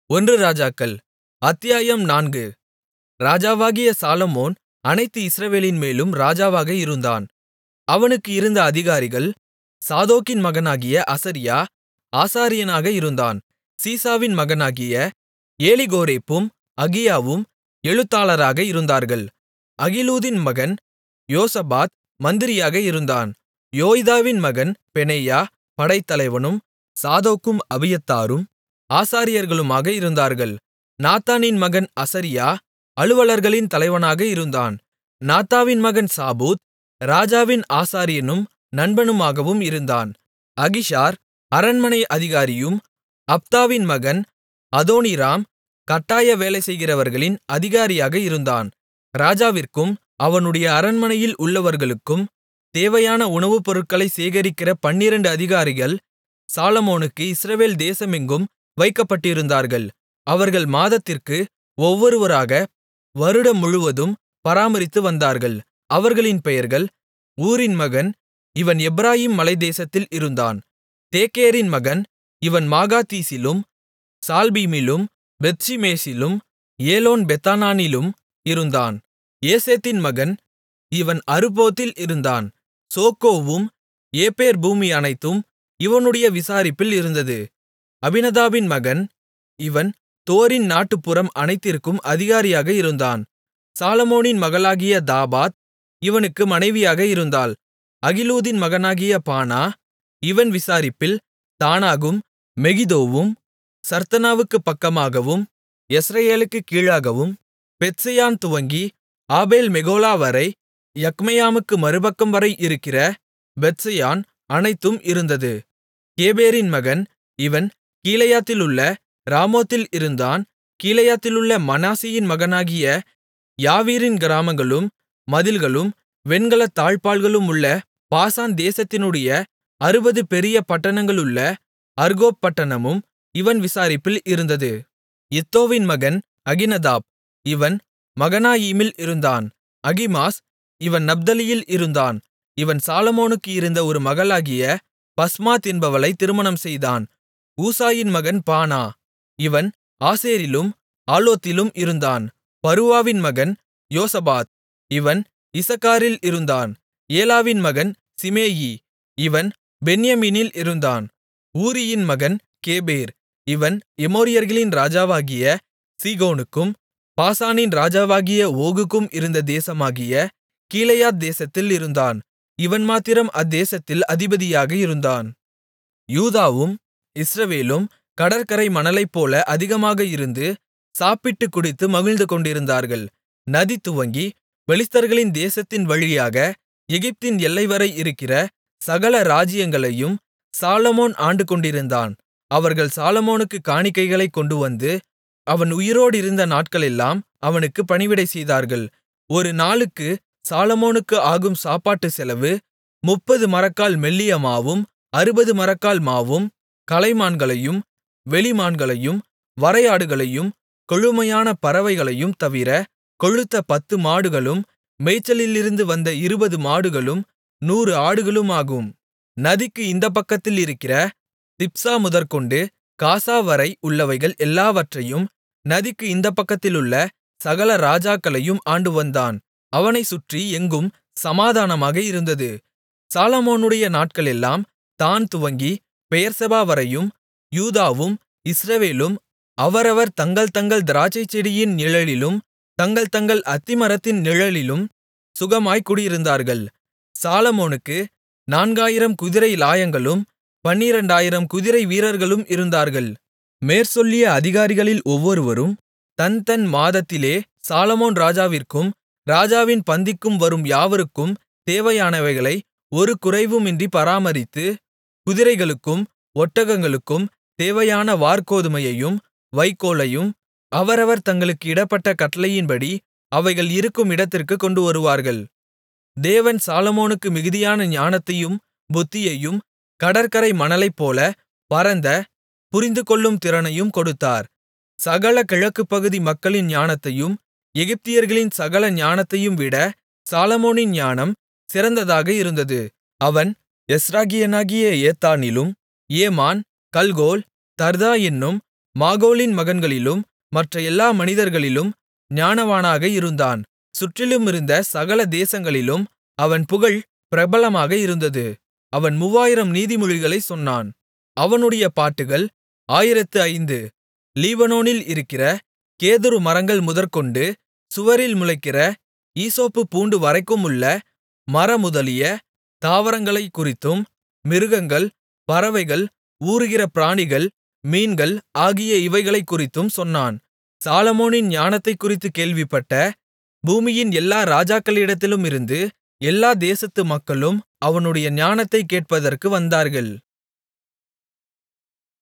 ஒன்று ராஜாக்கள் அத்தியாயம் 4. ராஜாவாகிய சாலொமோன் அனைத்து இஸ்ரவேலின்மேலும் ராஜாவாக இருந்தான். அவனுக்கு இருந்த அதிகாரிகள்: சாதோக்கின் மகனாகிய அசரியா ஆசாரியனாக இருந்தான். சீசாவின் மகனாகிய ஏலிகோரேப்பும் அகியாவும் எழுத்தாளராக இருந்தார்கள். அகிலூதின் மகன் யோசபாத் மந்திரியாக இருந்தான். யோய்தாவின் மகன் பெனாயா படைத்தலைவனும் சாதோக்கும் அபியத்தாரும் ஆசாரியர்களுமாக இருந்தார்கள். நாத்தானின் மகன் அசரியா அலுவலர்களின் தலைவனாக இருந்தான். நாத்தாவின் மகன் சாபூத் ராஜாவின் ஆசாரியனும் நண்பனுமாகவும் இருந்தான். அகிஷார் அரண்மனை அதிகாரியும் அப்தாவின் மகன் அதோனிராம் கட்டாய வேலைசெய்கிறவர்களின் அதிகாரியாக இருந்தான். ராஜாவிற்கும் அவனுடைய அரண்மனையில் உள்ளவர்களுக்கும் தேவையான உணவுப் பொருட்களைச் சேகரிக்கிற 12 அதிகாரிகள் சாலொமோனுக்கு இஸ்ரவேல் தேசமெங்கும் வைக்கப்பட்டிருந்தார்கள். அவர்கள் மாதத்திற்கு ஒவ்வொருவராக வருடம் முழுவதும் பராமரித்து வந்தார்கள். அவர்களின் பெயர்கள்: ஊரின் மகன், இவன் எப்பிராயீம் மலைத்தேசத்தில் இருந்தான். தேக்கேரின் மகன், இவன் மாகாத்சிலும் சால்பீமிலும் பெத்ஷிமேசிலும் ஏலோன் பெத்தானானிலும் இருந்தான். ஏசேதின் மகன், இவன் அறுபோத்தில் இருந்தான். சோக்கோவும் ஏப்பேர் பூமி அனைத்தும் இவனுடைய விசாரிப்பில் இருந்தது. அபினதாபின் மகன், இவன் தோரின் நாட்டுப்புறம் அனைத்திற்கும் அதிகாரியாக இருந்தான். சாலொமோனின் மகளாகிய தாபாத் இவனுக்கு மனைவியாக இருந்தாள். அகிலூதின் மகனாகிய பானா, இவன் விசாரிப்பில் தானாகும் மெகிதோவும் சர்த்தனாவுக்குப் பக்கமாகவும் யெஸ்ரயேலுக்குக் கீழாகவும் பெத்செயான் துவங்கி ஆபேல் மெகொலாவரை யக்மெயாமுக்கு மறுபக்கம் வரை இருக்கிற பெத்செயான் அனைத்தும் இருந்தது. கேபேரின் மகன், இவன் கீலேயாத்திலுள்ள ராமோத்தில் இருந்தான். கீலேயாத்திலுள்ள மனாசேயின் மகனாகிய யாவீரின் கிராமங்களும் மதில்களும் வெண்கலத் தாழ்ப்பாள்களுமுள்ள பாசான் தேசத்தினுடைய 60 பெரிய பட்டணங்களுள்ள அர்கோப் பட்டணமும் இவன் விசாரிப்பில் இருந்தது. இத்தோவின் மகன் அகினதாப், இவன் மகனாயீமில் இருந்தான். அகிமாஸ், இவன் நப்தலியில் இருந்தான். இவன் சாலொமோனுக்கு இருந்த ஒரு மகளாகிய பஸ்மாத் என்பவளை திருமணம் செய்தான். ஊசாயின் மகன் பானா, இவன் ஆசேரிலும் ஆலோத்திலும் இருந்தான். பருவாவின் மகன் யோசபாத், இவன் இசக்காரில் இருந்தான். ஏலாவின் மகன் சிமேயி, இவன் பென்யமீனில் இருந்தான். ஊரியின் மகன் கேபேர், இவன் எமோரியர்களின் ராஜாவாகிய சீகோனுக்கும் பாசானின் ராஜாவாகிய ஓகுக்கும் இருந்த தேசமாகிய கீலேயாத் தேசத்தில் இருந்தான். இவன் மாத்திரம் அத்தேசத்தில் அதிபதியாக இருந்தான். யூதாவும் இஸ்ரவேலும் கடற்கரை மணலைப்போல அதிகமாக இருந்து சாப்பிட்டுக் குடித்து மகிழ்ந்துகொண்டிருந்தார்கள். நதி துவங்கி பெலிஸ்தர்களின் தேசத்தின் வழியாக எகிப்தின் எல்லைவரை இருக்கிற சகல ராஜ்ஜியங்களையும் சாலொமோன் ஆண்டுகொண்டிருந்தான். அவர்கள் சாலொமோனுக்குக் காணிக்கைகளைக் கொண்டுவந்து அவன் உயிரோடிருந்த நாட்களெல்லாம் அவனுக்கு பணிவிடை செய்தார்கள். ஒரு நாளுக்கு சாலொமோனுக்கு ஆகும் சாப்பாட்டு செலவு 30 மரக்கால் மெல்லிய மாவும் 60 மரக்கால் மாவும் கலைமான்களையும் வெளிமான்களையும் வரையாடுகளையும் கொழுமையான பறவைகளையும் தவிர கொழுத்த 10 மாடுகளும் மேய்ச்சலிலிருந்து வந்த 20 மாடுகளும் 100 ஆடுகளுமாகும். நதிக்கு இந்தப் பக்கத்தில் இருக்கிற திப்சா முதற்கொண்டு காசா வரை உள்ளவைகள் எல்லாவற்றையும் நதிக்கு இந்தப் பக்கத்திலுள்ள சகல ராஜாக்களையும் ஆண்டுவந்தான். அவனைச் சுற்றி எங்கும் சமாதானமாக இருந்தது. சாலொமோனுடைய நாட்களெல்லாம் தான் துவங்கி பெயெர்செபா வரையும் யூதாவும் இஸ்ரவேலும் அவரவர் தங்கள் தங்கள் திராட்சைச்செடியின் நிழலிலும் தங்கள் தங்கள் அத்திமரத்தின் நிழலிலும் சுகமாய்க் குடியிருந்தார்கள். சாலொமோனுக்கு 4000 குதிரை லாயங்களும் 12000 குதிரை வீரர்களும் இருந்தார்கள். மேற்சொல்லிய அதிகாரிகளில் ஒவ்வொருவரும் தன் தன் மாதத்திலே சாலொமோன் ராஜாவிற்கும் ராஜாவின் பந்திக்கும் வரும் யாவருக்கும் தேவையானவைகளை ஒரு குறைவுமின்றி பராமரித்து, குதிரைகளுக்கும் ஒட்டகங்களுக்கும் தேவையான வாற்கோதுமையையும் வைக்கோலையும் அவரவர் தங்களுக்கு இடப்பட்ட கட்டளையின்படி அவைகள் இருக்கும் இடத்திற்குக் கொண்டுவருவார்கள். தேவன் சாலொமோனுக்கு மிகுதியான ஞானத்தையும் புத்தியையும் கடற்கரை மணலைப்போல பரந்த புரிந்துகொள்ளும் திறனையும் கொடுத்தார். சகல கிழக்குப்பகுதி மக்களின் ஞானத்தையும் எகிப்தியர்களின் சகல ஞானத்தையும் விட சாலொமோனின் ஞானம் சிறந்ததாக இருந்தது. அவன் எஸ்ராகியனாகிய ஏத்தானிலும் ஏமான் கல்கோல் தர்தா என்னும் மாகோலின் மகன்களிலும் மற்ற எல்லா மனிதர்களிலும் ஞானவானாக இருந்தான் சுற்றிலுமிருந்த சகல தேசங்களிலும் அவன் புகழ் பிரபலமாக இருந்தது அவன் 3000 நீதிமொழிகளைச் சொன்னான் அவனுடைய பாட்டுகள் 1005 லீபனோனில் இருக்கிற கேதுரு மரங்கள் முதற்கொண்டு சுவரில் முளைக்கிற ஈசோப்பு பூண்டு வரைக்குமுள்ள மரமுதலிய தாவரங்களைக் குறித்தும் மிருகங்கள் பறவைகள் ஊருகிற பிராணிகள் மீன்கள் ஆகிய இவைகளைக் குறித்தும் சொன்னான் சாலொமோனின் ஞானத்தைக்குறித்துக் கேள்விப்பட்ட பூமியின் எல்லா ராஜாக்களிடத்திலுமிருந்து எல்லா தேசத்து மக்களும் அவனுடைய ஞானத்தைக் கேட்பதற்கு வந்தார்கள்